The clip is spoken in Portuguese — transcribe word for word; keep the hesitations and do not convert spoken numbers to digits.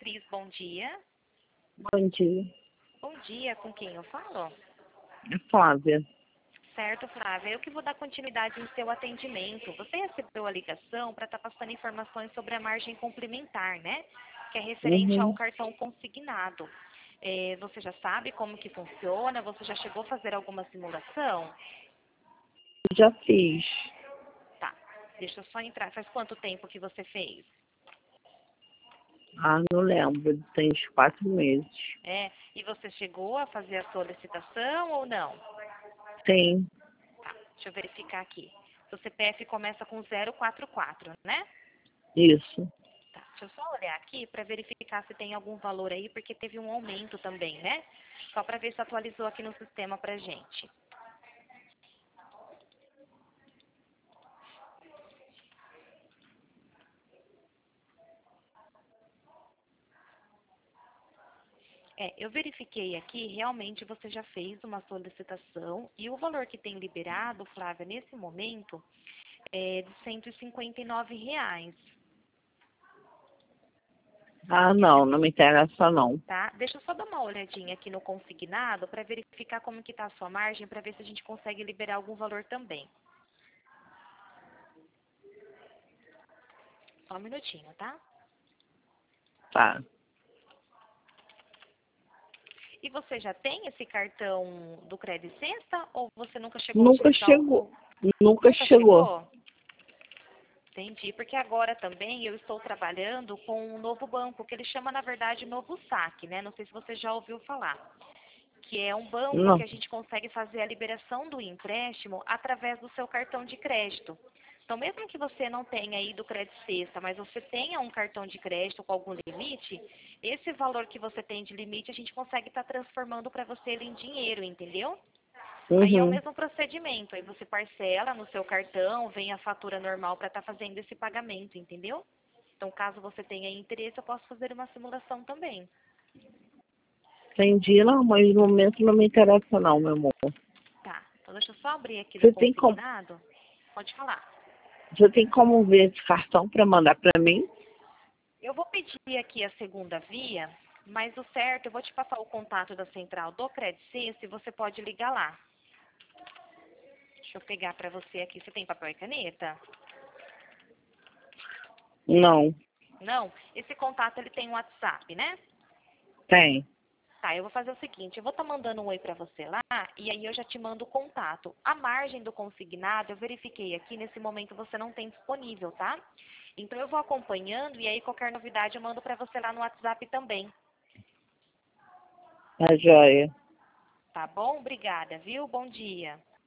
Beatriz, bom dia. Bom dia. Bom dia, com quem eu falo? É Flávia. Certo, Flávia. Eu que vou dar continuidade em seu atendimento. Você recebeu a ligação para estar passando informações sobre a margem complementar, né? Que é referente ao Uhum. cartão consignado. É, você já sabe como que funciona? Você já chegou a fazer alguma simulação? Já fiz. Tá, deixa eu só entrar. Faz quanto tempo que você fez? Ah, não lembro. Tem uns quatro meses. É, e você chegou a fazer a solicitação ou não? Sim. Tá, deixa eu verificar aqui. Seu C P F começa com zero quatro quatro, né? Isso. Tá, deixa eu só olhar aqui para verificar se tem algum valor aí, porque teve um aumento também, né? Só para ver se atualizou aqui no sistema pra gente. É, eu verifiquei aqui, realmente você já fez uma solicitação e o valor que tem liberado, Flávia, nesse momento, é de cento e cinquenta e nove reais. Ah, não. Não me interessa, não. Tá? Deixa eu só dar uma olhadinha aqui no consignado para verificar como que tá a sua margem, para ver se a gente consegue liberar algum valor também. Só um minutinho, tá? Tá. E você já tem esse cartão do Credit Sexta ou você nunca chegou a Nunca utilizar o... chegou. o- Nunca Nunca chegou. chegou? Entendi, porque agora também eu estou trabalhando com um novo banco, que ele chama, na verdade, Novo Saque, né? Não sei se você já ouviu falar. Que é um banco que Não. a gente consegue fazer a liberação do empréstimo através do seu cartão de crédito. Então, mesmo que você não tenha aí do Credit Sexta, mas você tenha um cartão de crédito com algum limite, esse valor que você tem de limite, a gente consegue estar transformando para você ele em dinheiro, entendeu? Aí é o Uhum. mesmo procedimento, aí você parcela no seu cartão, vem a fatura normal para estar fazendo esse pagamento, entendeu? Então, caso você tenha interesse, eu posso fazer uma simulação também. Entendi, não, mas no momento não me interessa, não, meu amor. Tá, então deixa eu só abrir aqui no Você tem como, consignado. Pode falar. você tem como ver esse cartão para mandar para mim? Eu vou pedir aqui a segunda via, mas o certo, eu vou te passar o contato da central do Credit Suisse e você pode ligar lá. Deixa eu pegar para você aqui. Você tem papel e caneta? Não. Não? Esse contato ele tem um WhatsApp, né? Tem. Tá, eu vou fazer o seguinte, eu vou estar mandando um oi para você lá e aí eu já te mando o contato. A margem do consignado, eu verifiquei aqui, nesse momento você não tem disponível, tá? Então eu vou acompanhando e aí qualquer novidade eu mando para você lá no WhatsApp também. Tá joia. Tá bom? Obrigada, viu? Bom dia.